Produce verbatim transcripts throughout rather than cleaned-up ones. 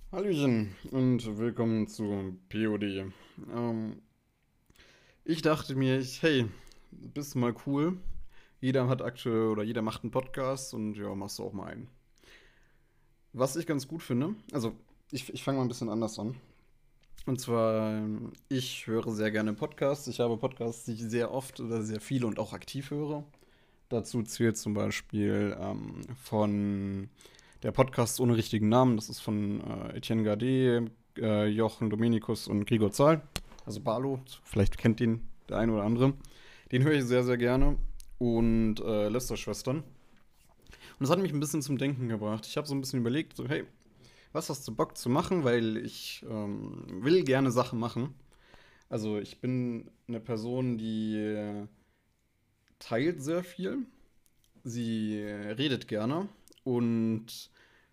Hallöchen und willkommen zu P O D. Ähm, ich dachte mir, ich, hey, bist mal cool. Jeder hat aktuell oder jeder macht einen Podcast und ja, machst du auch mal einen. Was ich ganz gut finde, also ich, ich fange mal ein bisschen anders an. Und zwar, ähm, ich höre sehr gerne Podcasts. Ich habe Podcasts, die ich sehr oft oder sehr viele und auch aktiv höre. Dazu zählt zum Beispiel ähm, von der Podcast ohne richtigen Namen. Das ist von äh, Etienne Gade, äh, Jochen Dominikus und Gregor Zahl. Also Barlo, vielleicht kennt ihn der eine oder andere. Den höre ich sehr, sehr gerne. Und äh, Lester-Schwestern. Und das hat mich ein bisschen zum Denken gebracht. Ich habe so ein bisschen überlegt, so, hey, was hast du Bock zu machen? Weil ich ähm, will gerne Sachen machen. Also ich bin eine Person, die äh, teilt sehr viel. Sie äh, redet gerne und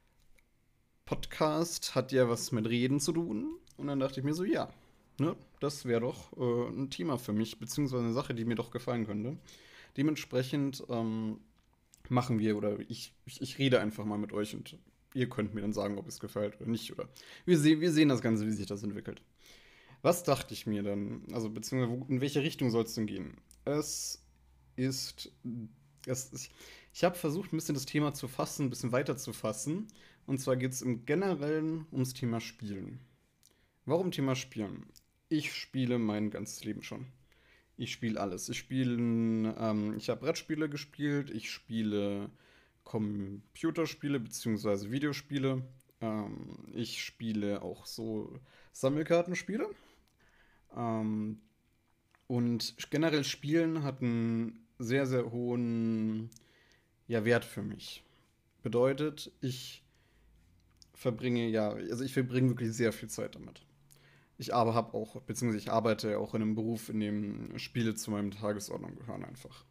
Podcast hat ja was mit Reden zu tun. Und dann dachte ich mir so, ja, ne, das wäre doch äh, ein Thema für mich, beziehungsweise eine Sache, die mir doch gefallen könnte. Dementsprechend ähm, machen wir oder ich, ich, ich rede einfach mal mit euch und ihr könnt mir dann sagen, ob es gefällt oder nicht. Oder wir, se wir sehen das Ganze, wie sich das entwickelt. Was dachte ich mir dann? Also, beziehungsweise wo- in welche Richtung soll es denn gehen? Es ist. Es ist ich habe versucht, ein bisschen das Thema zu fassen, ein bisschen weiter zu fassen. Und zwar geht es im Generellen ums Thema Spielen. Warum Thema Spielen? Ich spiele mein ganzes Leben schon. Ich spiele alles. Ich spiele, ähm, ich habe Brettspiele gespielt, ich spiele Computerspiele bzw. Videospiele. Ähm, ich spiele auch so Sammelkartenspiele. Ähm, und generell Spielen hat einen sehr, sehr hohen ja, Wert für mich. Bedeutet, ich verbringe, ja, also ich verbringe wirklich sehr viel Zeit damit. Ich aber habe auch, beziehungsweise ich arbeite auch in einem Beruf, in dem Spiele zu meinem Tagesordnung gehören einfach.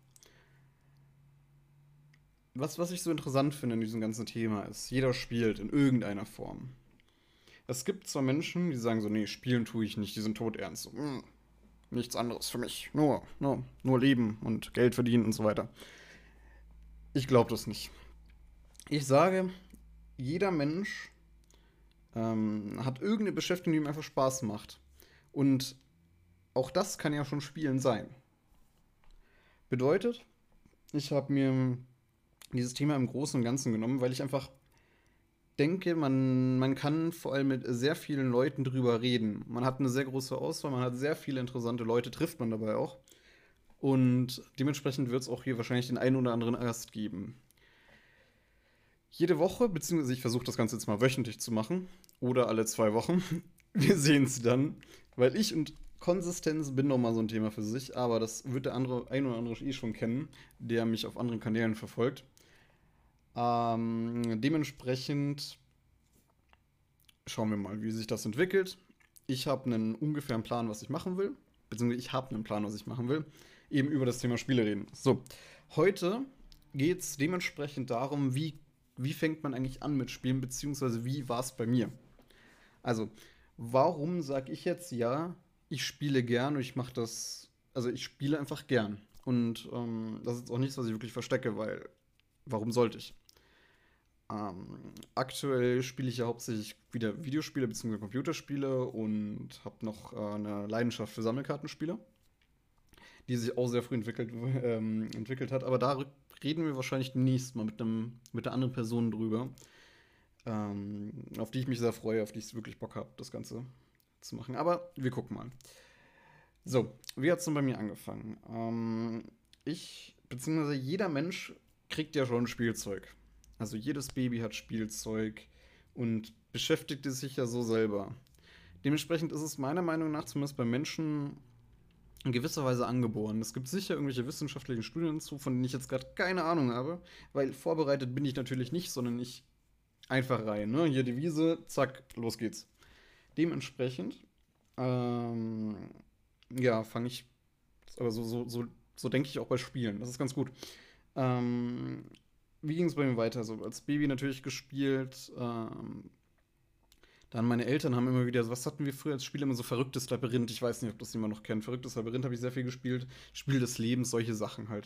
Was, was ich so interessant finde in diesem ganzen Thema ist, jeder spielt in irgendeiner Form. Es gibt zwar Menschen, die sagen so, nee, spielen tue ich nicht, die sind todernst. So, "Mm, nichts anderes für mich. Nur, nur, nur leben und Geld verdienen und so weiter. Ich glaube das nicht. Ich sage, jeder Mensch ähm, hat irgendeine Beschäftigung, die ihm einfach Spaß macht. Und auch das kann ja schon Spielen sein. Bedeutet, ich habe mir dieses Thema im Großen und Ganzen genommen, weil ich einfach denke, man, man kann vor allem mit sehr vielen Leuten drüber reden. Man hat eine sehr große Auswahl, man hat sehr viele interessante Leute, trifft man dabei auch. Und dementsprechend wird es auch hier wahrscheinlich den einen oder anderen Gast geben. Jede Woche, beziehungsweise ich versuche das Ganze jetzt mal wöchentlich zu machen oder alle zwei Wochen. Wir sehen es dann, weil ich und Konsistenz bin nochmal so ein Thema für sich, aber das wird der andere, ein oder andere eh schon kennen, der mich auf anderen Kanälen verfolgt. Ähm, dementsprechend schauen wir mal, wie sich das entwickelt. Ich habe einen ungefähren Plan, was ich machen will, beziehungsweise ich habe einen Plan, was ich machen will, eben über das Thema Spiele reden. So, heute geht es dementsprechend darum, wie, wie fängt man eigentlich an mit Spielen, beziehungsweise wie war es bei mir. Also, warum sage ich jetzt ja, ich spiele gern und ich mache das, also ich spiele einfach gern. Und ähm, das ist auch nichts, was ich wirklich verstecke, weil warum sollte ich? Ähm, aktuell spiele ich ja hauptsächlich wieder Videospiele bzw. Computerspiele und habe noch äh, eine Leidenschaft für Sammelkartenspiele, die sich auch sehr früh entwickelt, ähm, entwickelt hat. Aber da reden wir wahrscheinlich demnächst mal mit, einem, mit der anderen Person drüber, ähm, auf die ich mich sehr freue, auf die ich wirklich Bock habe, das Ganze zu machen. Aber wir gucken mal. So, wie hat es denn bei mir angefangen? Ähm, ich, beziehungsweise jeder Mensch kriegt ja schon Spielzeug. Also jedes Baby hat Spielzeug und beschäftigt es sich ja so selber. Dementsprechend ist es meiner Meinung nach zumindest bei Menschen in gewisser Weise angeboren. Es gibt sicher irgendwelche wissenschaftlichen Studien zu, von denen ich jetzt gerade keine Ahnung habe, weil vorbereitet bin ich natürlich nicht, sondern ich einfach rein. Ne? Hier die Wiese, zack, los geht's. Dementsprechend, ähm, ja, fange ich, aber so, so, so, so denke ich auch bei Spielen. Das ist ganz gut. Ähm, wie ging es bei mir weiter? So als Baby natürlich gespielt. Ähm, dann meine Eltern haben immer wieder, was hatten wir früher als Spiel immer so verrücktes Labyrinth. Ich weiß nicht, ob das jemand noch kennt. Verrücktes Labyrinth habe ich sehr viel gespielt. Spiel des Lebens, solche Sachen halt.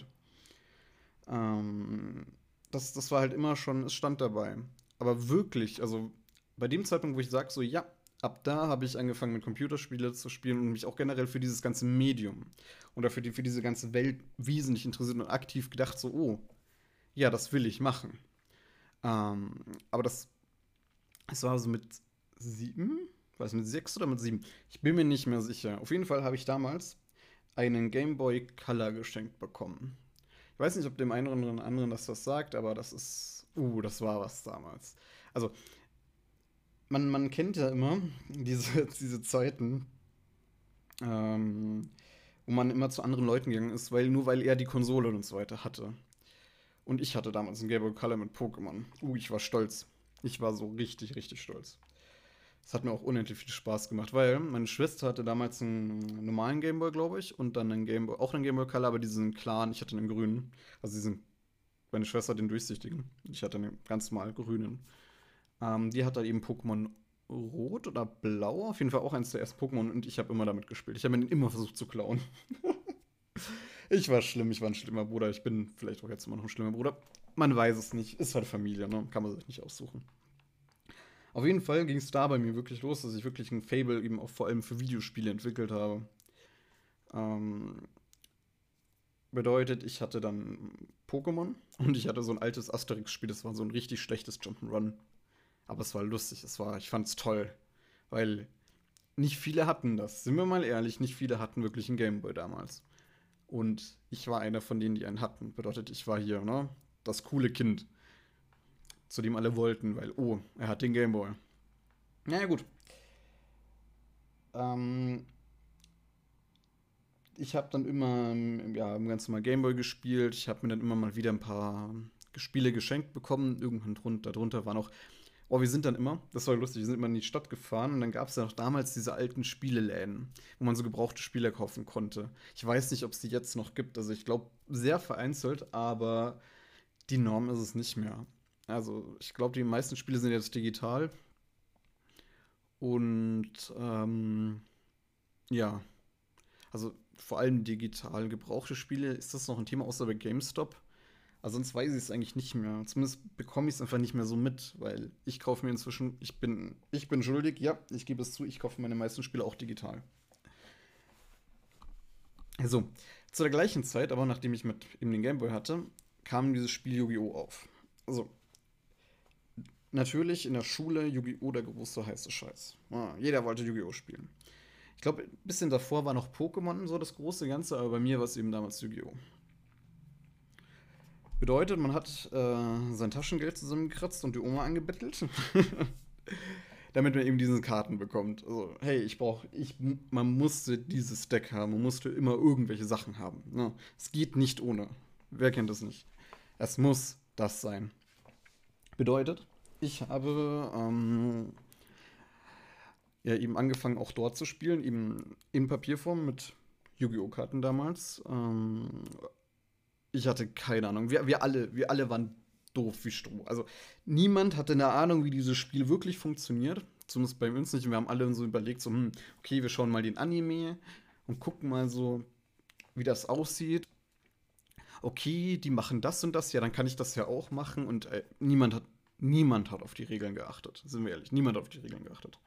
Ähm, das, das war halt immer schon, es stand dabei. Aber wirklich, also bei dem Zeitpunkt, wo ich sage, so ja, ab da habe ich angefangen mit Computerspiele zu spielen und mich auch generell für dieses ganze Medium oder für, die, für diese ganze Welt wesentlich interessiert und aktiv gedacht, so, oh, ja, das will ich machen. Ähm, aber das, das war so mit sieben, weiß nicht, mit sechs oder mit sieben. Ich bin mir nicht mehr sicher. Auf jeden Fall habe ich damals einen Game Boy Color geschenkt bekommen. Ich weiß nicht, ob dem einen oder anderen das was sagt, aber das ist, uh, das war was damals. Also, man, man kennt ja immer diese, diese Zeiten, ähm, wo man immer zu anderen Leuten gegangen ist, weil nur weil er die Konsole und so weiter hatte. Und ich hatte damals einen Game Boy Color mit Pokémon. Uh, ich war stolz. Ich war so richtig, richtig stolz. Es hat mir auch unendlich viel Spaß gemacht, weil meine Schwester hatte damals einen normalen Game Boy, glaube ich, und dann einen Game Boy, auch einen Game Boy Color, aber diesen klaren, ich hatte einen grünen. Also diesen, meine Schwester hat den durchsichtigen. Ich hatte einen ganz normal grünen. Ähm, die hat dann eben Pokémon Rot oder Blau, auf jeden Fall auch eins der ersten Pokémon und ich habe immer damit gespielt. Ich habe mir den immer versucht zu klauen. Ich war schlimm, ich war ein schlimmer Bruder. Ich bin vielleicht auch jetzt immer noch ein schlimmer Bruder. Man weiß es nicht. Ist halt Familie, ne? Kann man sich nicht aussuchen. Auf jeden Fall ging es da bei mir wirklich los, dass ich wirklich ein Fable eben auch vor allem für Videospiele entwickelt habe. Ähm, bedeutet, ich hatte dann Pokémon und ich hatte so ein altes Asterix-Spiel, das war so ein richtig schlechtes Jump'n'Run. Aber es war lustig, es war, ich fand's toll. Weil nicht viele hatten das. Sind wir mal ehrlich, nicht viele hatten wirklich einen Gameboy damals. Und ich war einer von denen, die einen hatten. Bedeutet, ich war hier, ne? Das coole Kind, zu dem alle wollten, weil, oh, er hat den Gameboy. Naja, gut. Ähm, ich habe dann immer, ähm, ja, ganz normal Gameboy gespielt. Ich habe mir dann immer mal wieder ein paar Spiele geschenkt bekommen. Irgendwann drunter, darunter waren auch. Oh, wir sind dann immer, das war lustig, wir sind immer in die Stadt gefahren und dann gab es ja noch damals diese alten Spieleläden, wo man so gebrauchte Spiele kaufen konnte. Ich weiß nicht, ob es die jetzt noch gibt. Also ich glaube, sehr vereinzelt, aber die Norm ist es nicht mehr. Also ich glaube, die meisten Spiele sind jetzt digital und ähm, ja, also vor allem digital gebrauchte Spiele, ist das noch ein Thema außer bei GameStop? Also sonst weiß ich es eigentlich nicht mehr. Zumindest bekomme ich es einfach nicht mehr so mit, weil ich kaufe mir inzwischen, ich bin, ich bin schuldig, ja, ich gebe es zu, ich kaufe meine meisten Spiele auch digital. Also, zu der gleichen Zeit, aber nachdem ich mit eben den Gameboy hatte, kam dieses Spiel Yu-Gi-Oh! Auf. Also, natürlich in der Schule Yu-Gi-Oh! Der große heiße Scheiß. Ah, jeder wollte Yu-Gi-Oh! Spielen. Ich glaube, ein bisschen davor war noch Pokémon so das große Ganze, aber bei mir war es eben damals Yu-Gi-Oh! Bedeutet, man hat äh, sein Taschengeld zusammengekratzt und die Oma angebettelt, damit man eben diese Karten bekommt. Also, hey, ich brauche, ich, man musste dieses Deck haben, man musste immer irgendwelche Sachen haben. Ne? Es geht nicht ohne. Wer kennt das nicht? Es muss das sein. Bedeutet, ich habe ähm, ja eben angefangen, auch dort zu spielen, eben in Papierform mit Yu-Gi-Oh! Karten damals. Ähm, ich hatte keine Ahnung. Wir, wir alle, wir alle waren doof wie Stroh. Also niemand hatte eine Ahnung, wie dieses Spiel wirklich funktioniert. Zumindest bei uns nicht. Und wir haben alle so überlegt, so, hm, okay, wir schauen mal den Anime und gucken mal so, wie das aussieht. Okay, die machen das und das, ja, dann kann ich das ja auch machen. Und äh, niemand hat, niemand hat auf die Regeln geachtet. Sind wir ehrlich, niemand hat auf die Regeln geachtet.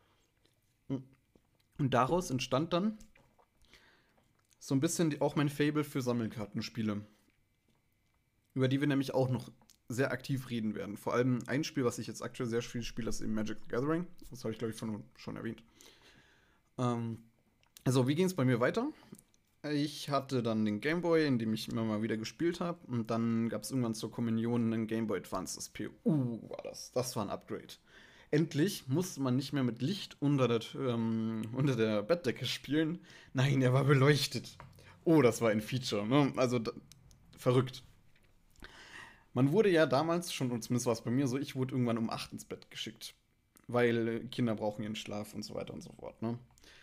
Und daraus entstand dann so ein bisschen die, auch mein Fable für Sammelkartenspiele, über die wir nämlich auch noch sehr aktiv reden werden. Vor allem ein Spiel, was ich jetzt aktuell sehr viel spiele, ist eben Magic the Gathering. Das habe ich, glaube ich, von, schon erwähnt. Ähm, also, wie ging es bei mir weiter? Ich hatte dann den Game Boy, in dem ich immer mal wieder gespielt habe. Und dann gab es irgendwann zur Kommunion einen Game Boy Advance S P. Uh, war das. Das war ein Upgrade. Endlich musste man nicht mehr mit Licht unter der, ähm, unter der Bettdecke spielen. Nein, er war beleuchtet. Oh, das war ein Feature. Ne? Also da, verrückt. Man wurde ja damals schon, und zumindest war es bei mir so, ich wurde irgendwann um acht ins Bett geschickt. Weil äh, Kinder brauchen ihren Schlaf und so weiter und so fort. Ne?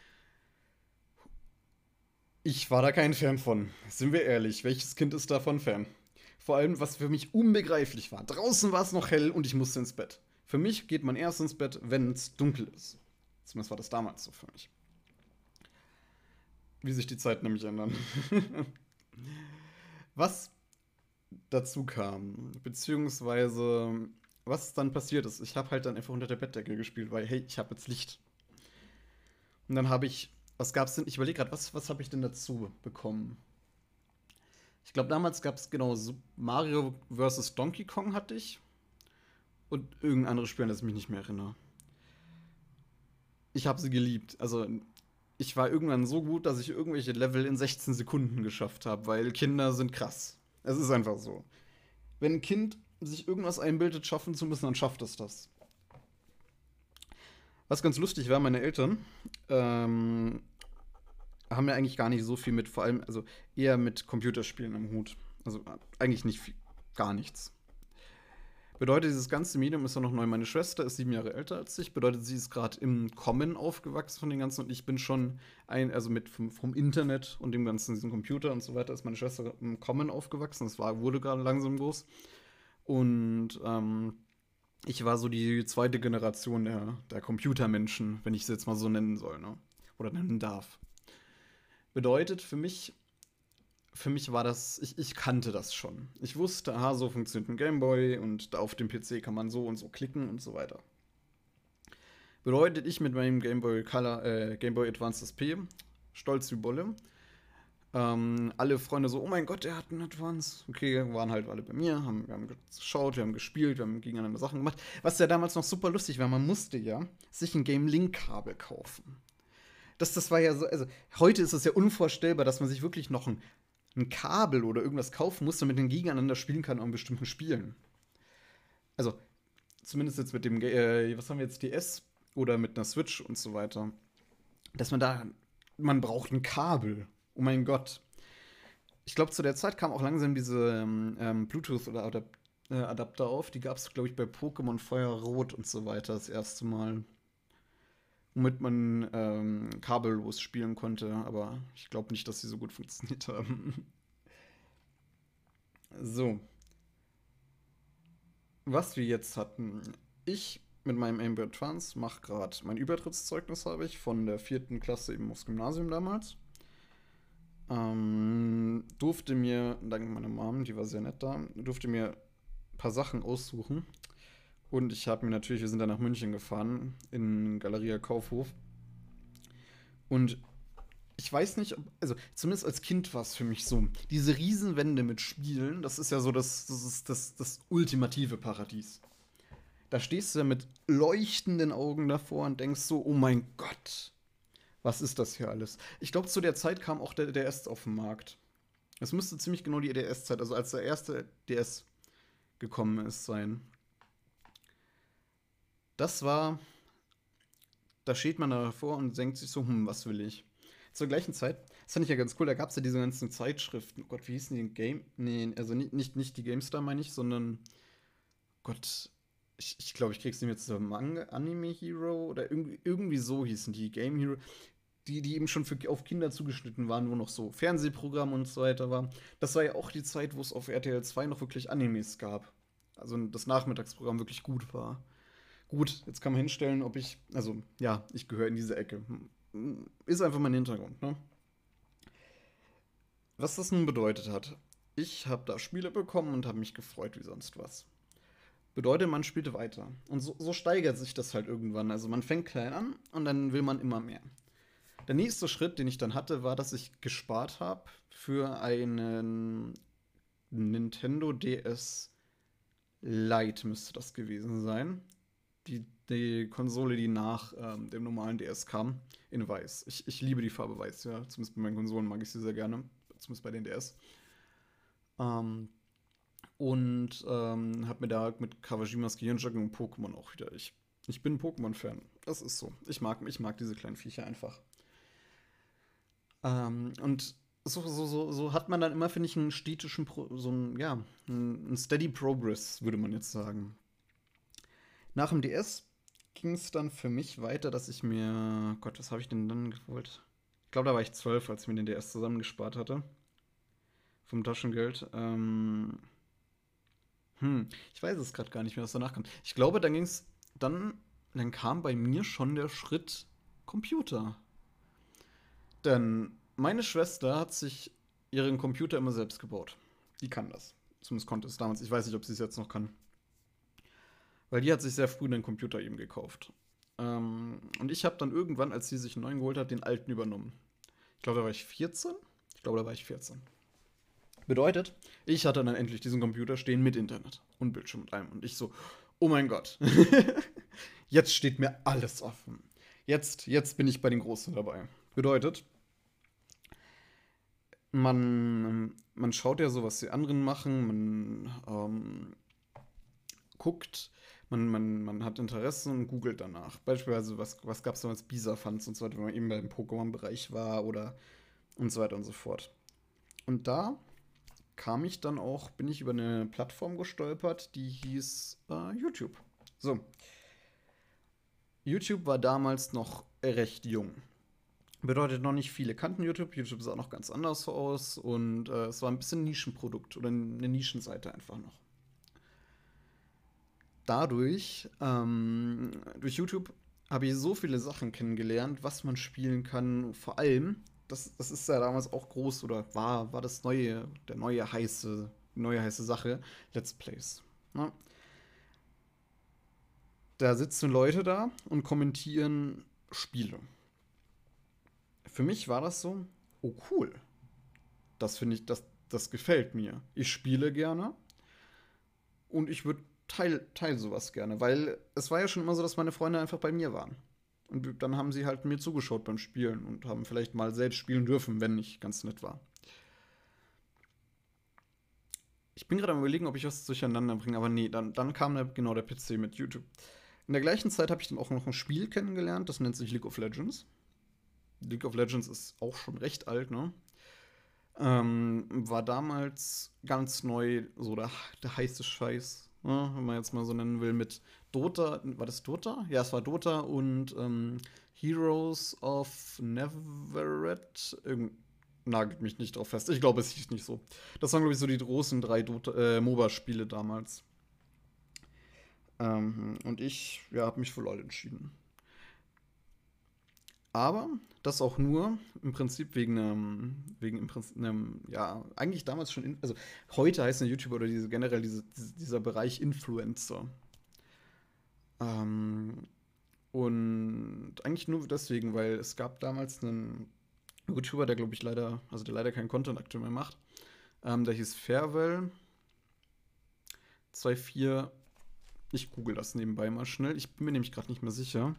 Ich war da kein Fan von. Sind wir ehrlich, welches Kind ist davon Fan? Vor allem, was für mich unbegreiflich war. Draußen war es noch hell und ich musste ins Bett. Für mich geht man erst ins Bett, wenn es dunkel ist. Zumindest war das damals so für mich. Wie sich die Zeiten nämlich ändern. Was dazu kam, beziehungsweise was dann passiert ist, ich habe halt dann einfach unter der Bettdecke gespielt, weil, hey, ich habe jetzt Licht. Und dann habe ich, was gab's denn? Ich überlege gerade, was, was habe ich denn dazu bekommen? Ich glaube, damals gab es genau Sup- Mario versus. Donkey Kong hatte ich. Und irgendein anderes Spiel, an das ich mich nicht mehr erinnere. Ich habe sie geliebt. Also, ich war irgendwann so gut, dass ich irgendwelche Level in sechzehn Sekunden geschafft habe, weil Kinder sind krass. Es ist einfach so. Wenn ein Kind sich irgendwas einbildet, schaffen zu müssen, dann schafft es das. Was ganz lustig war, meine Eltern ähm, haben ja eigentlich gar nicht so viel mit, vor allem, also eher mit Computerspielen am Hut. Also äh, eigentlich nicht viel, gar nichts. Bedeutet, dieses ganze Medium ist ja noch neu. Meine Schwester ist sieben Jahre älter als ich. Bedeutet, sie ist gerade im Kommen aufgewachsen von den ganzen. Und ich bin schon ein, also mit vom, vom Internet und dem ganzen, diesem Computer und so weiter, ist meine Schwester im Kommen aufgewachsen. Das war, wurde gerade langsam groß. Und ähm, ich war so die zweite Generation der, der Computermenschen, wenn ich es jetzt mal so nennen soll, ne? Oder nennen darf. Bedeutet für mich, für mich war das, ich, ich kannte das schon. Ich wusste, aha, so funktioniert ein Gameboy und da auf dem P C kann man so und so klicken und so weiter. Bedeutet, ich mit meinem Gameboy Color, äh, Gameboy Advance S P, stolz wie Bolle. Ähm, alle Freunde so, oh mein Gott, der hat einen Advance. Okay, waren halt alle bei mir, haben, wir haben geschaut, wir haben gespielt, wir haben gegeneinander Sachen gemacht. Was ja damals noch super lustig war, man musste ja sich ein Game Link Kabel kaufen. Das, das war ja so, also heute ist es ja unvorstellbar, dass man sich wirklich noch ein, ein Kabel oder irgendwas kaufen muss, damit man gegeneinander spielen kann an bestimmten Spielen. Also, zumindest jetzt mit dem, äh, was haben wir jetzt, D S oder mit einer Switch und so weiter. Dass man da, man braucht ein Kabel. Oh mein Gott. Ich glaube, zu der Zeit kam auch langsam diese ähm, ähm, Bluetooth- oder Adap äh, Adapter auf. Die gab es, glaube ich, bei Pokémon Feuerrot und so weiter das erste Mal. Womit man ähm, kabellos spielen konnte. Aber ich glaube nicht, dass sie so gut funktioniert haben. So, was wir jetzt hatten. Ich mit meinem Aim Advance mache gerade mein Übertrittszeugnis, habe ich, von der vierten Klasse eben aufs Gymnasium damals. Ähm, durfte mir, dank meiner Mom, die war sehr nett da, durfte mir ein paar Sachen aussuchen. Und ich habe mir natürlich, wir sind dann nach München gefahren, in Galeria Kaufhof. Und ich weiß nicht, ob, also zumindest als Kind war es für mich so, diese Riesenwände mit Spielen, das ist ja so das, das, ist das, das ultimative Paradies. Da stehst du ja mit leuchtenden Augen davor und denkst so, oh mein Gott, was ist das hier alles? Ich glaube, zu der Zeit kam auch der D S auf den Markt. Es müsste ziemlich genau die D S-Zeit, also als der erste D S gekommen ist, sein. Das war, da steht man davor und denkt sich so, hm, was will ich? Zur gleichen Zeit, das fand ich ja ganz cool, da gab es ja diese ganzen Zeitschriften. Oh Gott, wie hießen die? Game? Nee, also nicht, nicht, nicht die GameStar, meine ich, sondern, Gott, ich, ich glaube, ich krieg's nicht mehr zusammen. Manga, Anime Hero oder irgendwie, irgendwie so hießen die. Game Hero. Die, die eben schon für, auf Kinder zugeschnitten waren, wo noch so Fernsehprogramme und so weiter war. Das war ja auch die Zeit, wo es auf R T L zwei noch wirklich Animes gab. Also das Nachmittagsprogramm wirklich gut war. Gut, jetzt kann man hinstellen, ob ich, also ja, ich gehöre in diese Ecke. Ist einfach mein Hintergrund, ne? Was das nun bedeutet hat. Ich habe da Spiele bekommen und habe mich gefreut wie sonst was. Bedeutet, man spielt weiter. Und so, so steigert sich das halt irgendwann. Also man fängt klein an und dann will man immer mehr. Der nächste Schritt, den ich dann hatte, war, dass ich gespart habe für einen Nintendo D S Lite, müsste das gewesen sein. Die, die Konsole, die nach ähm, dem normalen D S kam, in Weiß. Ich, ich liebe die Farbe Weiß, ja. Zumindest bei meinen Konsolen mag ich sie sehr gerne. Zumindest bei den D S. Ähm, und ähm, habe mir da mit Kawajimas Gehirnjogging und Pokémon auch wieder. Ich, ich bin Pokémon-Fan. Das ist so. Ich mag, ich mag diese kleinen Viecher einfach. Ähm, und so, so, so, so hat man dann immer, finde ich, einen städtischen, Pro so ein, ja, einen Steady Progress, würde man jetzt sagen. Nach dem D S ging es dann für mich weiter, dass ich mir, Gott, was habe ich denn dann gewollt? Ich glaube, da war ich zwölf, als ich mir den D S zusammengespart hatte. Vom Taschengeld. Ähm, hm, ich weiß es gerade gar nicht mehr, was danach kam. Ich glaube, dann ging es, dann, dann kam bei mir schon der Schritt Computer. Denn meine Schwester hat sich ihren Computer immer selbst gebaut. Die kann das. Zumindest konnte es damals. Ich weiß nicht, ob sie es jetzt noch kann. Weil die hat sich sehr früh einen Computer eben gekauft. Ähm, und ich habe dann irgendwann, als sie sich einen neuen geholt hat, den alten übernommen. Ich glaube, da war ich vierzehn. Ich glaube, da war ich vierzehn. Bedeutet, ich hatte dann endlich diesen Computer stehen mit Internet und Bildschirm und allem. Und ich so, oh mein Gott, jetzt steht mir alles offen. Jetzt, jetzt bin ich bei den Großen dabei. Bedeutet, man, man schaut ja so, was die anderen machen, man ähm, guckt, man, man, man hat Interessen und googelt danach. Beispielsweise, was, was gab es damals, Bisa-Funds und so weiter, wenn man eben beim Pokémon-Bereich war oder und so weiter und so fort. Und da kam ich dann auch, bin ich über eine Plattform gestolpert, die hieß äh, YouTube. So, YouTube war damals noch recht jung. Bedeutet, noch nicht viele kannten YouTube. YouTube sah noch ganz anders aus und äh, es war ein bisschen Nischenprodukt oder eine Nischenseite einfach noch. Dadurch, ähm, durch YouTube habe ich so viele Sachen kennengelernt, was man spielen kann. Vor allem, das, das ist ja damals auch groß oder war, war das neue, der neue heiße, neue heiße Sache, Let's Plays. Ne? Da sitzen Leute da und kommentieren Spiele. Für mich war das so, oh cool, das finde ich, das, das gefällt mir. Ich spiele gerne und ich würde teil, teil sowas gerne, weil es war ja schon immer so, dass meine Freunde einfach bei mir waren. Und dann haben sie halt mir zugeschaut beim Spielen und haben vielleicht mal selbst spielen dürfen, wenn ich ganz nett war. Ich bin gerade am überlegen, ob ich was durcheinander bringe, aber nee, dann, dann kam der, genau der P C mit YouTube. In der gleichen Zeit habe ich dann auch noch ein Spiel kennengelernt, das nennt sich League of Legends. League of Legends ist auch schon recht alt, ne? Ähm, war damals ganz neu, so der, der heiße Scheiß, ne? Wenn man jetzt mal so nennen will, mit Dota. War das Dota? Ja, es war Dota und ähm, Heroes of Neverett. Irgend, nagelt mich nicht drauf fest. Ich glaube, es hieß nicht so. Das waren, glaube ich, so die großen drei Dota, äh, MOBA-Spiele damals. Ähm, und ich, ja, habe mich für LoL entschieden. Aber das auch nur im Prinzip wegen einem, wegen im Prinzip einem, ja, eigentlich damals schon, in, also heute heißt ein YouTuber oder diese, generell diese, dieser Bereich Influencer. Ähm, und eigentlich nur deswegen, weil es gab damals einen YouTuber, der glaube ich leider, also der leider keinen Content aktuell mehr macht, ähm, der hieß Farewell vier. Ich google das nebenbei mal schnell. Ich bin mir nämlich gerade nicht mehr sicher.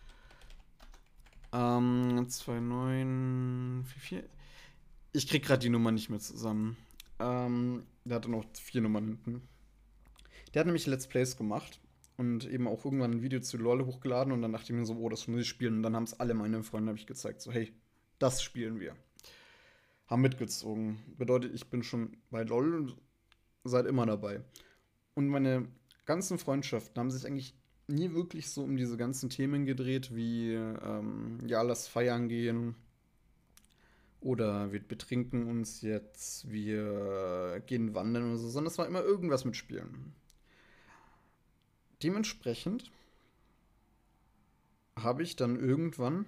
Ähm, zwei neun vier vier. Ich krieg gerade die Nummer nicht mehr zusammen. Ähm, der hatte noch vier Nummern hinten. Der hat nämlich Let's Plays gemacht und eben auch irgendwann ein Video zu LoL hochgeladen und dann dachte ich mir so, oh, das muss ich spielen. Und dann haben es alle meine Freunde habe ich gezeigt, so, hey, das spielen wir. Haben mitgezogen. Bedeutet, ich bin schon bei LoL seit immer dabei. Und meine ganzen Freundschaften haben sich eigentlich nie wirklich so um diese ganzen Themen gedreht, wie ähm, ja, lass feiern gehen oder wir betrinken uns jetzt, wir gehen wandern oder so, sondern es war immer irgendwas mit Spielen. Dementsprechend habe ich dann irgendwann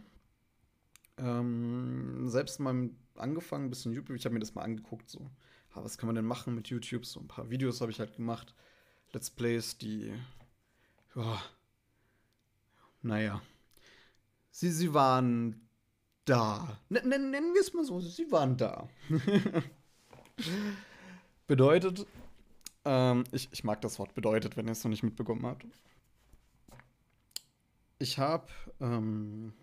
ähm, selbst mal angefangen, ein bisschen YouTube, ich habe mir das mal angeguckt, so, ah, was kann man denn machen mit YouTube? So ein paar Videos habe ich halt gemacht, Let's Plays, die, ja, naja, sie, sie waren da. N nennen wir es mal so, sie waren da. Bedeutet, ähm, ich, ich mag das Wort bedeutet, wenn ihr es noch nicht mitbekommen habt. Ich habe ähm,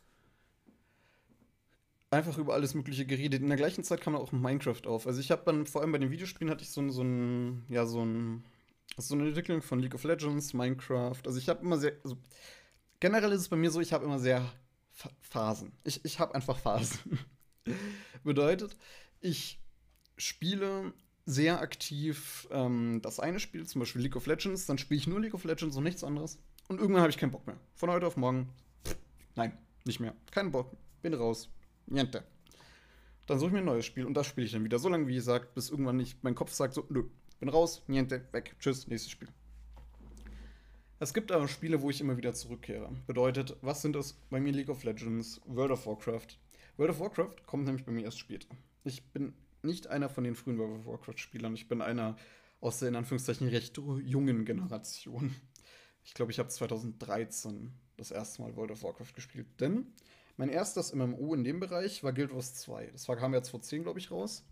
einfach über alles Mögliche geredet. In der gleichen Zeit kam auch Minecraft auf. Also ich habe dann, vor allem bei den Videospielen hatte ich so ein, so ein, ja, so ein, so eine Entwicklung von League of Legends, Minecraft. Also ich habe immer sehr, also generell ist es bei mir so, ich habe immer sehr Phasen. Ich, ich habe einfach Phasen. Bedeutet, ich spiele sehr aktiv ähm, das eine Spiel, zum Beispiel League of Legends, dann spiele ich nur League of Legends und nichts anderes. Und irgendwann habe ich keinen Bock mehr. Von heute auf morgen, pff, nein, nicht mehr. Keinen Bock, bin raus. Niente. Dann suche ich mir ein neues Spiel und das spiele ich dann wieder. So lange, wie ich sage, bis irgendwann nicht mein Kopf sagt so, nö, bin raus, niente, weg, tschüss, nächstes Spiel. Es gibt aber Spiele, wo ich immer wieder zurückkehre. Bedeutet, was sind das bei mir? League of Legends, World of Warcraft. World of Warcraft kommt nämlich bei mir erst später. Ich bin nicht einer von den frühen World of Warcraft-Spielern. Ich bin einer aus der in Anführungszeichen recht jungen Generation. Ich glaube, ich habe zwanzig dreizehn das erste Mal World of Warcraft gespielt. Denn mein erstes M M O in dem Bereich war Guild Wars zwei. Das war, kam ja zwanzig zehn, glaube ich, raus.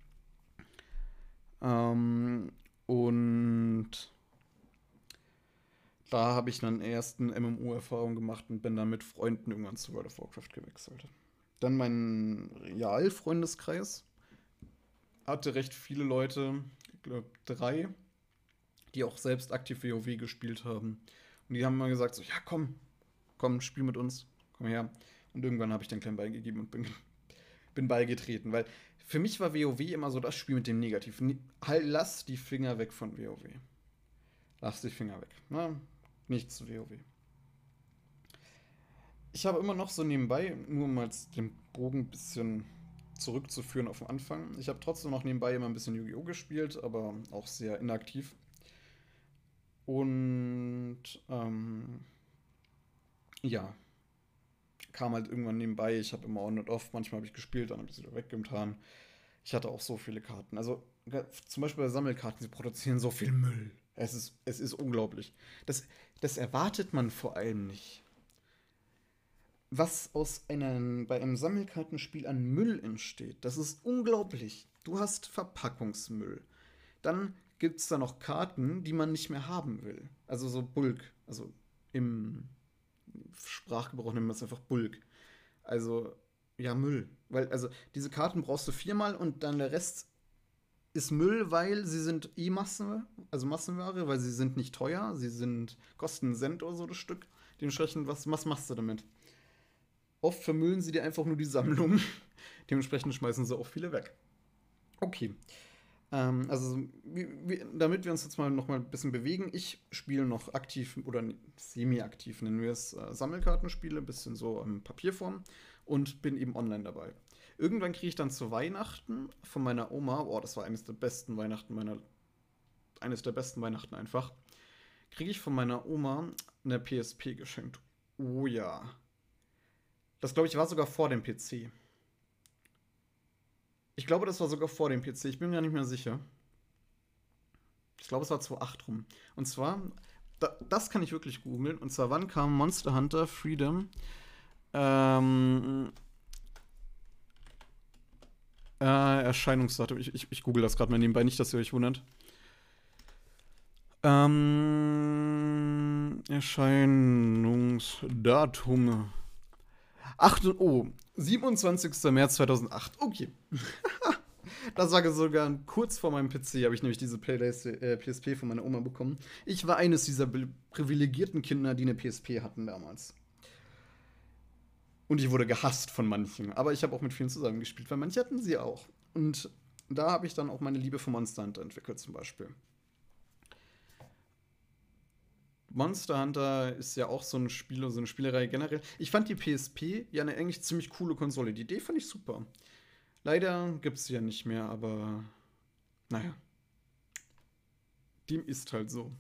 Ähm, und da habe ich dann ersten M M O-Erfahrung gemacht und bin dann mit Freunden irgendwann zu World of Warcraft gewechselt. Dann mein Real-Freundeskreis hatte recht viele Leute, ich glaube drei, die auch selbst aktiv WoW gespielt haben. Und die haben mal gesagt so, ja komm, komm, spiel mit uns, komm her. Und irgendwann habe ich dann klein beigegeben und bin, bin beigetreten, weil für mich war WoW immer so das Spiel mit dem Negativen. Halt, lass die Finger weg von WoW. Lass die Finger weg. Na, nicht zu WoW. Ich habe immer noch so nebenbei, nur um mal den Bogen ein bisschen zurückzuführen auf den Anfang. Ich habe trotzdem noch nebenbei immer ein bisschen Yu-Gi-Oh! Gespielt, aber auch sehr inaktiv. Und ähm, ja, kam halt irgendwann nebenbei. Ich habe immer on und off, manchmal habe ich gespielt, dann habe ich es wieder weggetan. Ich hatte auch so viele Karten. Also zum Beispiel bei Sammelkarten, sie produzieren so viel Müll. Es ist, es ist unglaublich. Das, das erwartet man vor allem nicht. Was aus einem, bei einem Sammelkartenspiel an Müll entsteht, das ist unglaublich. Du hast Verpackungsmüll. Dann gibt es da noch Karten, die man nicht mehr haben will. Also so Bulk. Also im Sprachgebrauch nennen wir es einfach Bulk. Also, ja, Müll. Weil, also, diese Karten brauchst du viermal und dann der Rest ist Müll, weil sie sind eh Massen, also Massenware, weil sie sind nicht teuer, sie sind, kosten einen Cent oder so das Stück. Dementsprechend, was, was machst du damit? Oft vermüllen sie dir einfach nur die Sammlung. Dementsprechend schmeißen sie auch viele weg. Okay. Ähm, also, wie, wie, damit wir uns jetzt mal noch mal ein bisschen bewegen, ich spiele noch aktiv oder semi-aktiv, nennen wir es, äh, Sammelkartenspiele, ein bisschen so in Papierform und bin eben online dabei. Irgendwann kriege ich dann zu Weihnachten von meiner Oma, boah, das war eines der besten Weihnachten meiner, eines der besten Weihnachten einfach, kriege ich von meiner Oma eine P S P geschenkt. Oh ja. Das glaube ich war sogar vor dem P C. Ich glaube, das war sogar vor dem P C. Ich bin mir gar nicht mehr sicher. Ich glaube, es war zwanzig acht rum. Und zwar, da, das kann ich wirklich googeln. Und zwar, wann kam Monster Hunter Freedom? Ähm, äh, Erscheinungsdatum. Ich, ich, ich google das gerade mal nebenbei, nicht, dass ihr euch wundert. Ähm, Erscheinungsdatum. Ach, oh, siebenundzwanzigster März zweitausendacht. Okay. Das war sogar kurz vor meinem P C, habe ich nämlich diese Playlist, äh, P S P von meiner Oma bekommen. Ich war eines dieser privilegierten Kinder, die eine P S P hatten damals. Und ich wurde gehasst von manchen. Aber ich habe auch mit vielen zusammengespielt, weil manche hatten sie auch. Und da habe ich dann auch meine Liebe für Monster Hunter entwickelt, zum Beispiel. Monster Hunter ist ja auch so ein Spiel, so eine Spielerei generell. Ich fand die P S P ja eine eigentlich ziemlich coole Konsole. Die Idee fand ich super. Leider gibt es sie ja nicht mehr, aber naja, dem ist halt so.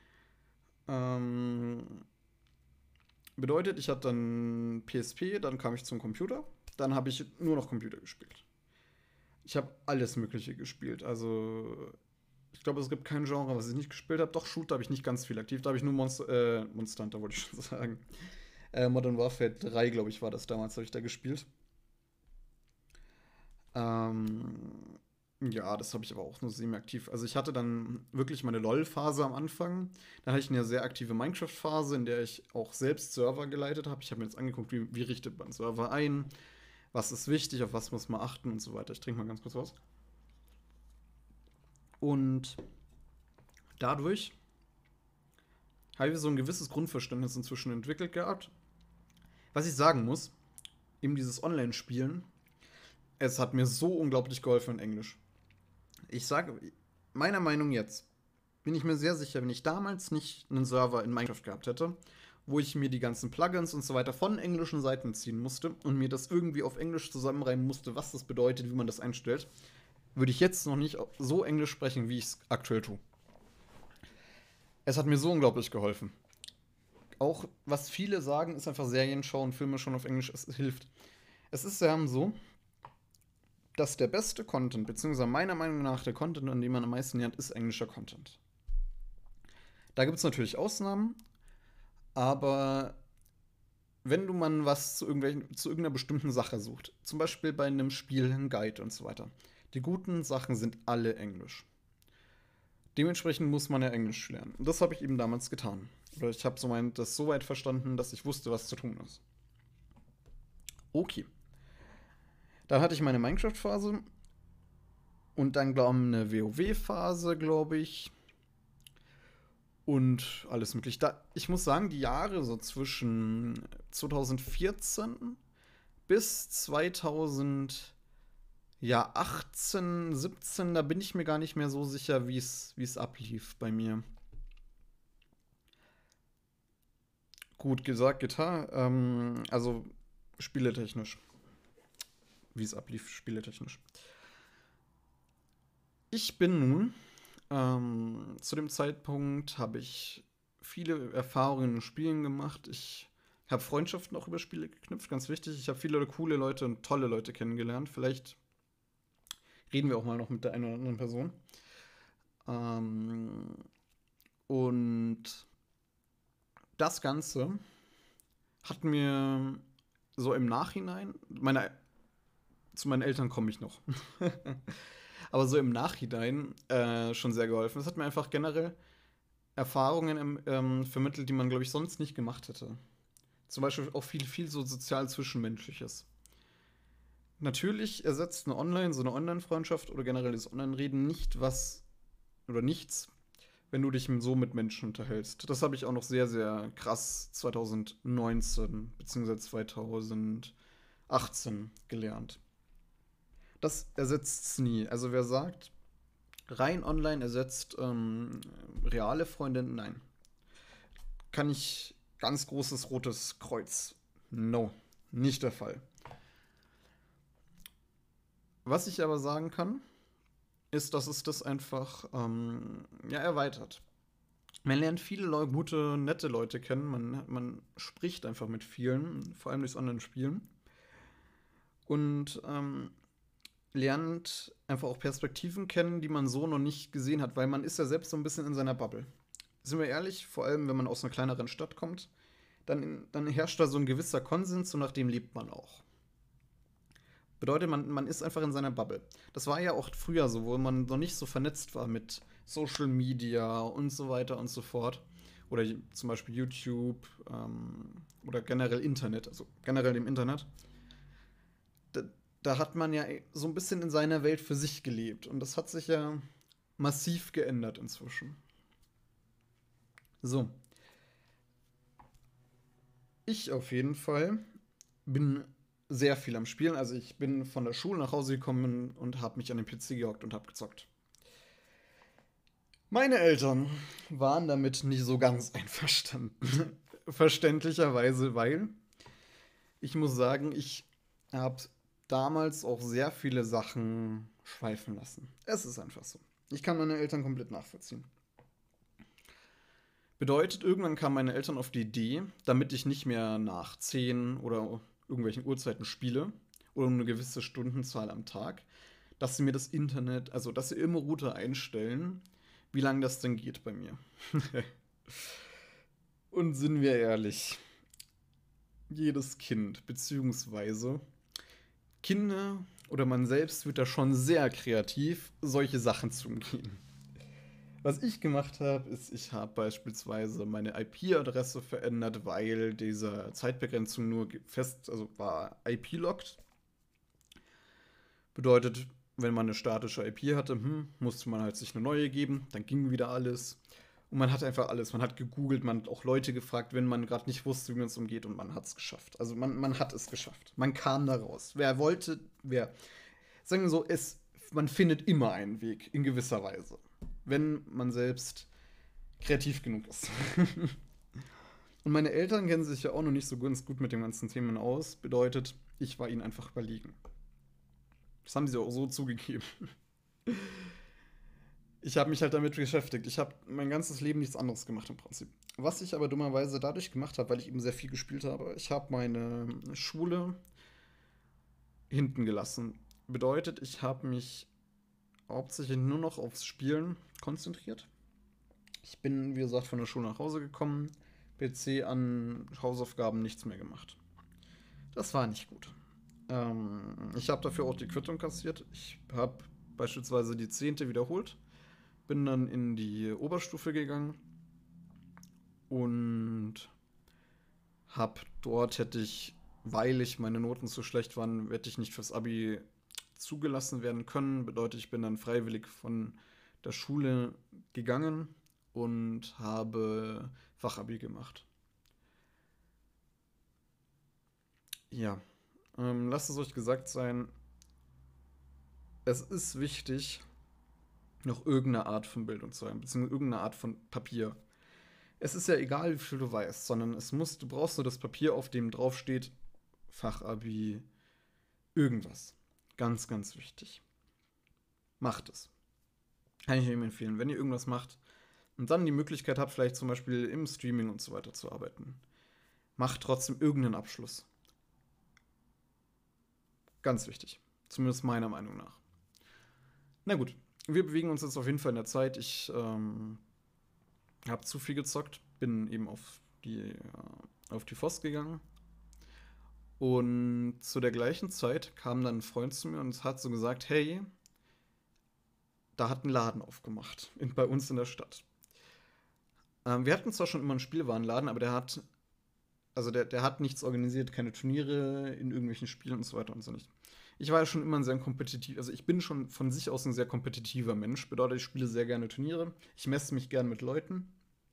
Ähm, bedeutet, ich hatte dann P S P, dann kam ich zum Computer, dann habe ich nur noch Computer gespielt. Ich habe alles Mögliche gespielt. Also, ich glaube, es gibt kein Genre, was ich nicht gespielt habe. Doch, Shooter habe ich nicht ganz viel aktiv. Da habe ich nur Monster, äh, Monster Hunter, wollte ich schon sagen. Äh, Modern Warfare drei, glaube ich, war das damals, habe ich da gespielt. Ähm, ja, das habe ich aber auch nur semi-aktiv. Also ich hatte dann wirklich meine LOL-Phase am Anfang. Dann hatte ich eine sehr aktive Minecraft-Phase, in der ich auch selbst Server geleitet habe. Ich habe mir jetzt angeguckt, wie, wie richtet man Server ein, was ist wichtig, auf was muss man achten und so weiter. Ich trinke mal ganz kurz was. Und dadurch habe ich so ein gewisses Grundverständnis inzwischen entwickelt gehabt. Was ich sagen muss, eben dieses Online-Spielen, es hat mir so unglaublich geholfen in Englisch. Ich sage, meiner Meinung jetzt, bin ich mir sehr sicher, wenn ich damals nicht einen Server in Minecraft gehabt hätte, wo ich mir die ganzen Plugins und so weiter von englischen Seiten ziehen musste und mir das irgendwie auf Englisch zusammenreimen musste, was das bedeutet, wie man das einstellt, würde ich jetzt noch nicht so Englisch sprechen, wie ich es aktuell tue. Es hat mir so unglaublich geholfen. Auch was viele sagen, ist einfach Serien schauen, Filme schon auf Englisch, es hilft. Es ist ja so, dass der beste Content, beziehungsweise meiner Meinung nach der Content, an dem man am meisten lernt, ist englischer Content. Da gibt es natürlich Ausnahmen, Aber wenn du mal was zu, irgendwelchen, zu irgendeiner bestimmten Sache sucht, zum Beispiel bei einem Spiel, ein Guide und so weiter, die guten Sachen sind alle Englisch. Dementsprechend muss man ja Englisch lernen. Und das habe ich eben damals getan. Oder ich habe so mein, das so weit verstanden, dass ich wusste, was zu tun ist. Okay. Dann hatte ich meine Minecraft-Phase und dann, glaube ich, eine WoW-Phase, glaube ich. Und alles mögliche. Da, ich muss sagen, die Jahre so zwischen zwanzig vierzehn bis zweitausend, ja, achtzehn, siebzehn, da bin ich mir gar nicht mehr so sicher, wie es wie es ablief bei mir. Gut gesagt, Gitarre, ähm, also spieletechnisch, wie es ablief, spieletechnisch. Ich bin nun, ähm, zu dem Zeitpunkt habe ich viele Erfahrungen in Spielen gemacht. Ich habe Freundschaften auch über Spiele geknüpft, ganz wichtig. Ich habe viele coole Leute und tolle Leute kennengelernt. Vielleicht reden wir auch mal noch mit der einen oder anderen Person. Ähm, und das Ganze hat mir so im Nachhinein, meine, zu meinen Eltern komme ich noch, aber so im Nachhinein äh, schon sehr geholfen. Es hat mir einfach generell Erfahrungen im, ähm, vermittelt, die man, glaube ich, sonst nicht gemacht hätte. Zum Beispiel auch viel, viel so sozial Zwischenmenschliches. Natürlich ersetzt eine Online, so eine Online-Freundschaft oder generell das Online-Reden nicht was oder nichts, wenn du dich so mit Menschen unterhältst. Das habe ich auch noch sehr, sehr krass zwanzig neunzehn bzw. zwanzig achtzehn gelernt. Das ersetzt es nie. Also wer sagt, rein online ersetzt ähm, reale Freunde, nein. Kann ich ganz großes rotes Kreuz. No, nicht der Fall. Was ich aber sagen kann, ist, dass es das einfach ähm, ja, erweitert. Man lernt viele Leu gute, nette Leute kennen. Man, man spricht einfach mit vielen, vor allem durchs Online-Spielen. Und ähm, lernt einfach auch Perspektiven kennen, die man so noch nicht gesehen hat, weil man ist ja selbst so ein bisschen in seiner Bubble. Sind wir ehrlich, vor allem wenn man aus einer kleineren Stadt kommt, dann, dann herrscht da so ein gewisser Konsens und nach dem lebt man auch. Bedeutet, man, man ist einfach in seiner Bubble. Das war ja auch früher so, wo man noch nicht so vernetzt war mit Social Media und so weiter und so fort. Oder zum Beispiel YouTube ähm, oder generell Internet, also generell im Internet. Da, da hat man ja so ein bisschen in seiner Welt für sich gelebt. Und das hat sich ja massiv geändert inzwischen. So, ich auf jeden Fall bin sehr viel am Spielen. Also ich bin von der Schule nach Hause gekommen und habe mich an den P C gehockt und habe gezockt. Meine Eltern waren damit nicht so ganz einverstanden. Verständlicherweise, weil ich muss sagen, ich habe damals auch sehr viele Sachen schweifen lassen. Es ist einfach so. Ich kann meine Eltern komplett nachvollziehen. Bedeutet, irgendwann kamen meine Eltern auf die Idee, damit ich nicht mehr nach zehn oder irgendwelchen Uhrzeiten spiele oder um eine gewisse Stundenzahl am Tag, dass sie mir das Internet, also dass sie im Router einstellen, wie lange das denn geht bei mir. Und sind wir ehrlich, jedes Kind, beziehungsweise Kinder oder man selbst wird da schon sehr kreativ, solche Sachen zu umgehen. Was ich gemacht habe, ist, ich habe beispielsweise meine I P-Adresse verändert, weil diese Zeitbegrenzung nur fest, also war I P-locked. Bedeutet, wenn man eine statische I P hatte, hm, musste man halt sich eine neue geben, dann ging wieder alles. Und man hat einfach alles. Man hat gegoogelt, man hat auch Leute gefragt, wenn man gerade nicht wusste, wie man es umgeht, und man hat es geschafft. Also man, man hat es geschafft. Man kam da raus. Wer wollte, wer. Sagen wir so, es, man findet immer einen Weg, in gewisser Weise. Wenn man selbst kreativ genug ist. Und meine Eltern kennen sich ja auch noch nicht so ganz gut mit dem ganzen Thema aus. Bedeutet, ich war ihnen einfach überlegen. Das haben sie auch so zugegeben. Ich habe mich halt damit beschäftigt. Ich habe mein ganzes Leben nichts anderes gemacht im Prinzip. Was ich aber dummerweise dadurch gemacht habe, weil ich eben sehr viel gespielt habe, ich habe meine Schule hinten gelassen. Bedeutet, ich habe mich hauptsächlich nur noch aufs Spielen konzentriert. Ich bin, wie gesagt, von der Schule nach Hause gekommen, P C an Hausaufgaben nichts mehr gemacht. Das war nicht gut. Ähm, ich habe dafür auch die Quittung kassiert. Ich habe beispielsweise die zehnte wiederholt, bin dann in die Oberstufe gegangen und habe dort, hätte ich, weil ich meine Noten zu schlecht waren, hätte ich nicht fürs Abi zugelassen werden können. Bedeutet, ich bin dann freiwillig von der Schule gegangen und habe Fachabi gemacht. Ja, ähm, lasst es euch gesagt sein, es ist wichtig, noch irgendeine Art von Bildung zu haben, beziehungsweise irgendeine Art von Papier. Es ist ja egal, wie viel du weißt, sondern es muss, du brauchst nur das Papier, auf dem drauf steht, Fachabi, irgendwas. Ganz, ganz wichtig. Macht es. Kann ich euch empfehlen. Wenn ihr irgendwas macht und dann die Möglichkeit habt, vielleicht zum Beispiel im Streaming und so weiter zu arbeiten, macht trotzdem irgendeinen Abschluss. Ganz wichtig. Zumindest meiner Meinung nach. Na gut, wir bewegen uns jetzt auf jeden Fall in der Zeit. Ich ähm, habe zu viel gezockt, bin eben auf die, äh, auf die F O S gegangen. Und zu der gleichen Zeit kam dann ein Freund zu mir und hat so gesagt, hey, da hat ein Laden aufgemacht, in, bei uns in der Stadt. Ähm, wir hatten zwar schon immer einen Spielwarenladen, aber der hat, also der, der hat nichts organisiert, keine Turniere in irgendwelchen Spielen und so weiter und so nicht. Ich war ja schon immer ein sehr kompetitiv, also ich bin schon von sich aus ein sehr kompetitiver Mensch. Bedeutet, ich spiele sehr gerne Turniere. Ich messe mich gern mit Leuten.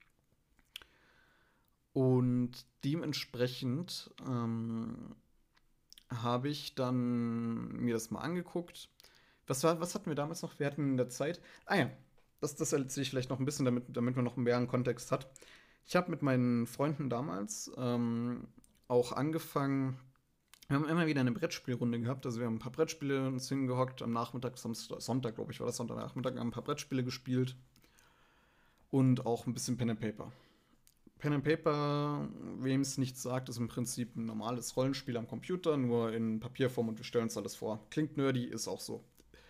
Und dementsprechend ähm, habe ich dann mir das mal angeguckt. Was, war, was hatten wir damals noch? Wir hatten in der Zeit. Ah ja, das, das erzähle ich vielleicht noch ein bisschen, damit, damit man noch mehr einen Kontext hat. Ich habe mit meinen Freunden damals ähm, auch angefangen. Wir haben immer wieder eine Brettspielrunde gehabt. Also wir haben ein paar Brettspiele uns hingehockt. Am Nachmittag, Sonntag, Sonntag glaube ich, war das Sonntagnachmittag, haben ein paar Brettspiele gespielt. Und auch ein bisschen Pen and Paper. Pen and Paper, wem es nichts sagt, ist im Prinzip ein normales Rollenspiel am Computer, nur in Papierform und wir stellen uns alles vor. Klingt nerdy, ist auch so.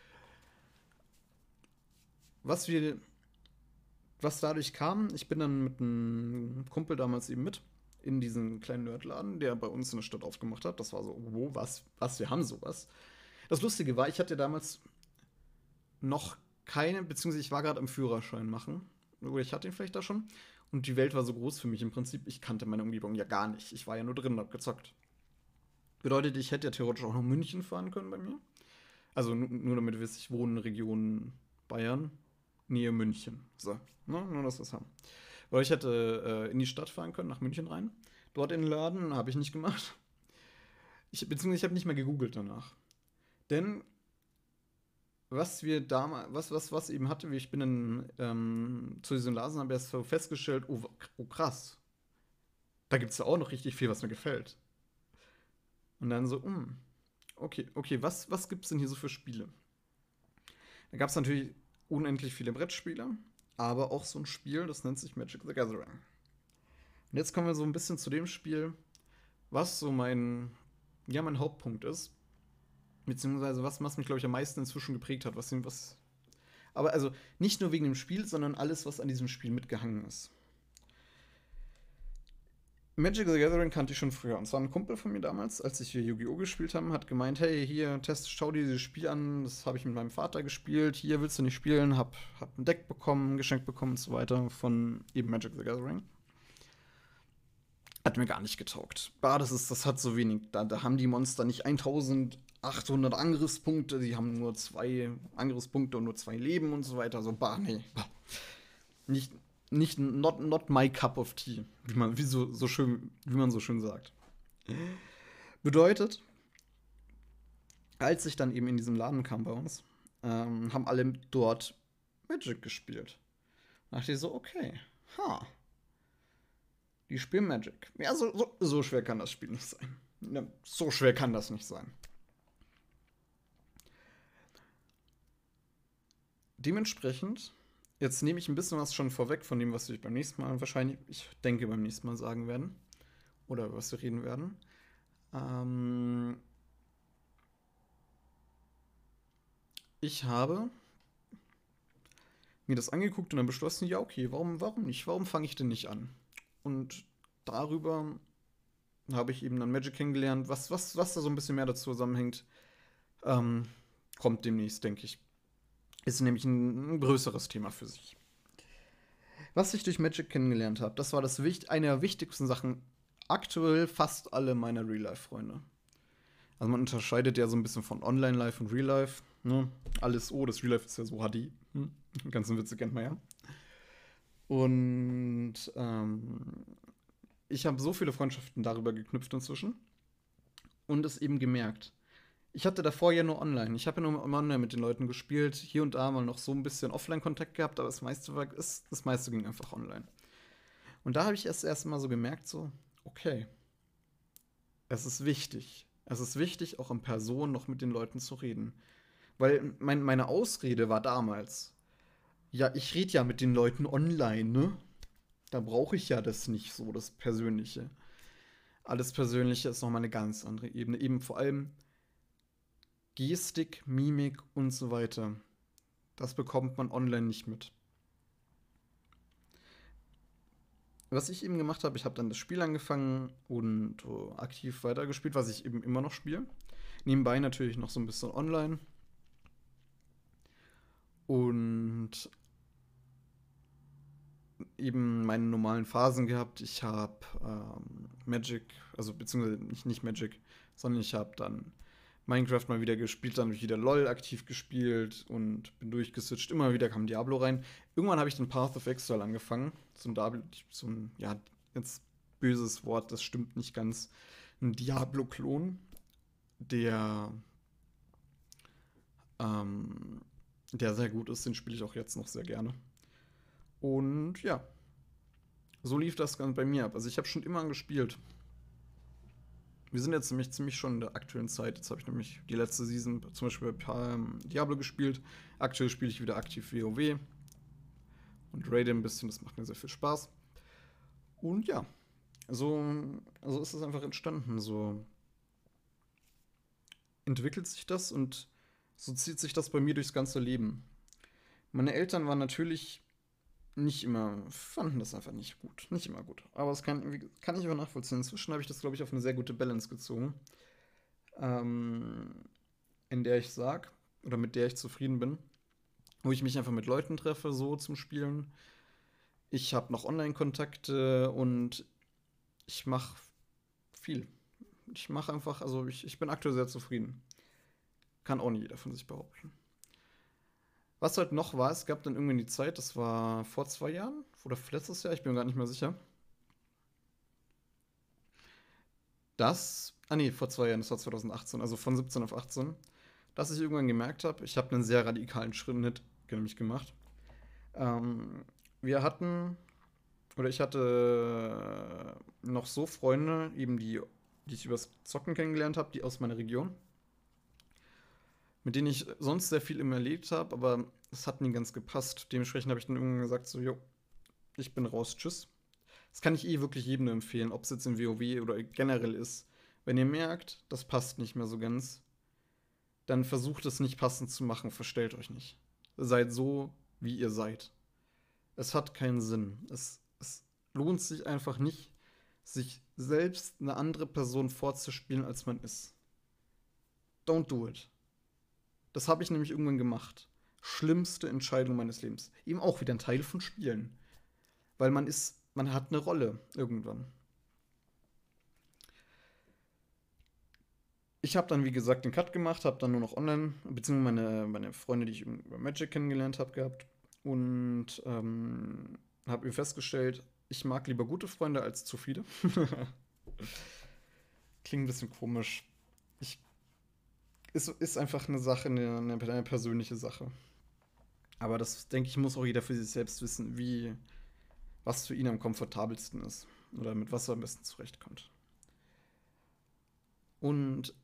Was wir, was dadurch kam, ich bin dann mit einem Kumpel damals eben mit in diesen kleinen Nerdladen, der bei uns in der Stadt aufgemacht hat. Das war so, wo, was, was, wir haben sowas. Das Lustige war, ich hatte damals noch keine, beziehungsweise ich war gerade am Führerschein machen. Oder ich hatte ihn vielleicht da schon. Und die Welt war so groß für mich im Prinzip. Ich kannte meine Umgebung ja gar nicht. Ich war ja nur drin und hab gezockt. Bedeutet, ich hätte ja theoretisch auch nach München fahren können bei mir. Also nur damit ihr wisst, ich wohne in Region Bayern, Nähe München. So, ne? Nur, dass wir es haben. Weil ich hätte äh, in die Stadt fahren können, nach München rein. Dort in den Laden, habe ich nicht gemacht. Ich, beziehungsweise ich habe nicht mehr gegoogelt danach. Denn was wir damals, was, was, was eben hatte, wie ich bin dann ähm, zu diesem Laden, habe erst so festgestellt, oh, oh krass, da gibt es ja auch noch richtig viel, was mir gefällt. Und dann so, hm, okay, okay, was, was gibt es denn hier so für Spiele? Da gab es natürlich unendlich viele Brettspiele, aber auch so ein Spiel, das nennt sich Magic the Gathering. Und jetzt kommen wir so ein bisschen zu dem Spiel, was so mein, ja, mein Hauptpunkt ist. Beziehungsweise was, was mich, glaube ich, am meisten inzwischen geprägt hat. Was, was, aber also nicht nur wegen dem Spiel, sondern alles, was an diesem Spiel mitgehangen ist. Magic the Gathering kannte ich schon früher. Und zwar ein Kumpel von mir damals, als ich hier Yu-Gi-Oh! Gespielt habe, hat gemeint, hey, hier, Test, schau dir dieses Spiel an. Das habe ich mit meinem Vater gespielt. Hier willst du nicht spielen. Hab, hab ein Deck bekommen, geschenkt bekommen und so weiter von eben Magic the Gathering. Hat mir gar nicht getaugt. Bah, das, ist, das hat so wenig. Da, da haben die Monster nicht eintausendachthundert Angriffspunkte, die haben nur zwei Angriffspunkte und nur zwei Leben und so weiter. So, bah, nee. Bah. Nicht, nicht not, not my cup of tea, wie man, wie so, so schön, wie man so schön sagt. Bedeutet, als ich dann eben in diesem Laden kam bei uns, ähm, haben alle dort Magic gespielt. Da dachte ich so, okay, ha. Die spielen Magic. Ja, so, so, so schwer kann das Spiel nicht sein. Ja, so schwer kann das nicht sein. Dementsprechend, jetzt nehme ich ein bisschen was schon vorweg von dem, was wir beim nächsten Mal wahrscheinlich, ich denke, beim nächsten Mal sagen werden. Oder über was wir reden werden. Ähm, ich habe mir das angeguckt und dann beschlossen, ja, okay, warum, warum nicht? Warum fange ich denn nicht an? Und darüber habe ich eben dann Magic kennengelernt. Was, was, was da so ein bisschen mehr dazu zusammenhängt, ähm, kommt demnächst, denke ich. Ist nämlich ein, ein größeres Thema für sich. Was ich durch Magic kennengelernt habe, das war das Wicht eine der wichtigsten Sachen. Aktuell fast alle meiner Real-Life-Freunde. Also man unterscheidet ja so ein bisschen von Online-Life und Real-Life. Ne? Alles, oh, das Real-Life ist ja so H D. Hm? Die ganzen Witze kennt man ja. Und ähm, ich habe so viele Freundschaften darüber geknüpft inzwischen und es eben gemerkt. Ich hatte davor ja nur online. Ich habe ja nur online mit den Leuten gespielt, hier und da mal noch so ein bisschen Offline-Kontakt gehabt, aber das meiste war, ist, das meiste ging einfach online. Und da habe ich erst erst mal so gemerkt, so, okay, es ist wichtig. Es ist wichtig, auch in Person noch mit den Leuten zu reden. Weil mein, meine Ausrede war damals, ja, ich rede ja mit den Leuten online, ne? Da brauche ich ja das nicht so, das Persönliche. Alles Persönliche ist nochmal eine ganz andere Ebene. Eben vor allem Gestik, Mimik und so weiter. Das bekommt man online nicht mit. Was ich eben gemacht habe, ich habe dann das Spiel angefangen und äh, aktiv weitergespielt, was ich eben immer noch spiele. Nebenbei natürlich noch so ein bisschen online. Und eben meine normalen Phasen gehabt. Ich habe ähm, Magic, also beziehungsweise nicht, nicht Magic, sondern ich habe dann Minecraft mal wieder gespielt, dann habe ich wieder LOL aktiv gespielt und bin durchgeswitcht. Immer wieder kam Diablo rein. Irgendwann habe ich den Path of Exile angefangen. So ein, Diablo, so ein, ja, jetzt böses Wort, das stimmt nicht ganz. Ein Diablo-Klon, der, ähm, der sehr gut ist. Den spiele ich auch jetzt noch sehr gerne. Und ja, so lief das ganz bei mir ab. Also ich habe schon immer gespielt. Wir sind jetzt nämlich ziemlich schon in der aktuellen Zeit. Jetzt habe ich nämlich die letzte Season zum Beispiel bei ähm, Diablo gespielt. Aktuell spiele ich wieder aktiv WoW. Und raide ein bisschen, das macht mir sehr viel Spaß. Und ja, so, so ist es einfach entstanden. So entwickelt sich das und so zieht sich das bei mir durchs ganze Leben. Meine Eltern waren natürlich nicht immer, fanden das einfach nicht gut. Nicht immer gut. Aber das kann, kann ich aber nachvollziehen. Inzwischen habe ich das, glaube ich, auf eine sehr gute Balance gezogen. Ähm, in der ich sag, oder mit der ich zufrieden bin. Wo ich mich einfach mit Leuten treffe, so zum Spielen. Ich habe noch Online-Kontakte und ich mache viel. Ich mache einfach, also ich, ich bin aktuell sehr zufrieden. Kann auch nicht jeder von sich behaupten. Was halt noch war, es gab dann irgendwann die Zeit, das war vor zwei Jahren oder letztes Jahr, ich bin mir gar nicht mehr sicher. Das, ah nee, vor zwei Jahren, das war zwanzig achtzehn, also von siebzehn auf achtzehn, dass ich irgendwann gemerkt habe, ich habe einen sehr radikalen Schritt nämlich gemacht. Ähm, wir hatten, oder ich hatte noch so Freunde, eben die, die ich übers Zocken kennengelernt habe, die aus meiner Region, mit denen ich sonst sehr viel immer erlebt habe, aber es hat nie ganz gepasst. Dementsprechend habe ich dann irgendwann gesagt, so, jo, ich bin raus, tschüss. Das kann ich eh wirklich jedem nur empfehlen, ob es jetzt in WoW oder generell ist. Wenn ihr merkt, das passt nicht mehr so ganz, dann versucht es nicht passend zu machen, verstellt euch nicht. Seid so, wie ihr seid. Es hat keinen Sinn. Es, es lohnt sich einfach nicht, sich selbst eine andere Person vorzuspielen, als man ist. Don't do it. Das habe ich nämlich irgendwann gemacht. Schlimmste Entscheidung meines Lebens. Eben auch wieder ein Teil von Spielen. Weil man ist, man hat eine Rolle irgendwann. Ich habe dann, wie gesagt, den Cut gemacht, habe dann nur noch online, beziehungsweise meine, meine Freunde, die ich über Magic kennengelernt habe, gehabt. Und ähm, habe eben festgestellt, ich mag lieber gute Freunde als zu viele. Klingt ein bisschen komisch. Ich, ist, ist einfach eine Sache, eine, eine persönliche Sache. Aber das, denke ich, muss auch jeder für sich selbst wissen, wie, was für ihn am komfortabelsten ist. Oder mit was er am besten zurechtkommt. Und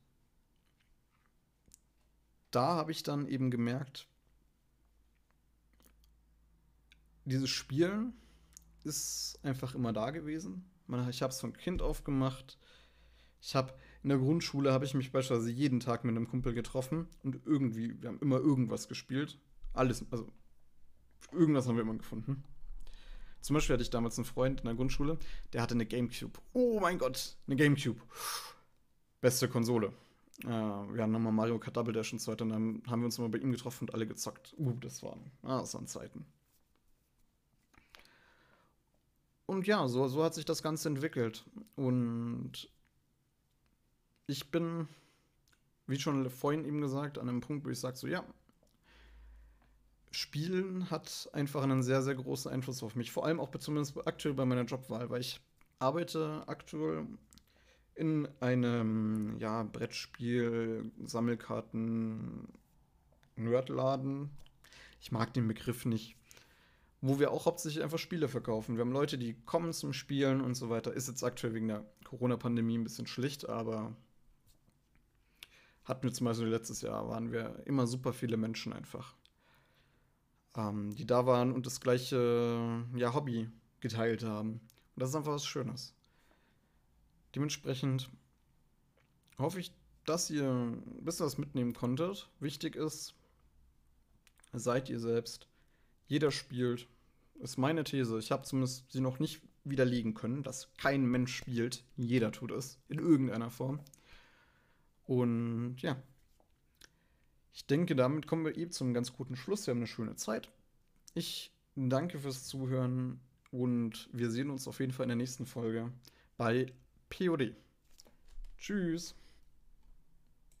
da habe ich dann eben gemerkt, dieses Spielen ist einfach immer da gewesen. Ich habe es von Kind auf gemacht. Ich habe in der Grundschule habe ich mich beispielsweise jeden Tag mit einem Kumpel getroffen und irgendwie, wir haben immer irgendwas gespielt. Alles, also irgendwas haben wir immer gefunden. Zum Beispiel hatte ich damals einen Freund in der Grundschule, der hatte eine Gamecube. Oh mein Gott, eine Gamecube. Beste Konsole. Äh, wir haben nochmal Mario Kart Double Dash und so weiter. Und dann haben wir uns mal bei ihm getroffen und alle gezockt. Uh, das waren, ah, das waren Zeiten. Und ja, so, so hat sich das Ganze entwickelt. Und ich bin, wie schon vorhin eben gesagt, an einem Punkt, wo ich sage so, ja, Spielen hat einfach einen sehr, sehr großen Einfluss auf mich. Vor allem auch zumindest aktuell bei meiner Jobwahl, weil ich arbeite aktuell in einem, ja, Brettspiel, Sammelkarten, Nerdladen. Ich mag den Begriff nicht. Wo wir auch hauptsächlich einfach Spiele verkaufen. Wir haben Leute, die kommen zum Spielen und so weiter. Ist jetzt aktuell wegen der Corona-Pandemie ein bisschen schlicht, aber hatten wir zum Beispiel letztes Jahr, waren wir immer super viele Menschen einfach, ähm, die da waren und das gleiche, ja, Hobby geteilt haben. Und das ist einfach was Schönes. Dementsprechend hoffe ich, dass ihr ein bisschen was mitnehmen konntet. Wichtig ist, seid ihr selbst. Jeder spielt. Ist meine These. Ich habe zumindest sie noch nicht widerlegen können, dass kein Mensch spielt. Jeder tut es. In irgendeiner Form. Und ja, ich denke, damit kommen wir eben zum ganz guten Schluss. Wir haben eine schöne Zeit. Ich danke fürs Zuhören und wir sehen uns auf jeden Fall in der nächsten Folge bei P O D. Tschüss.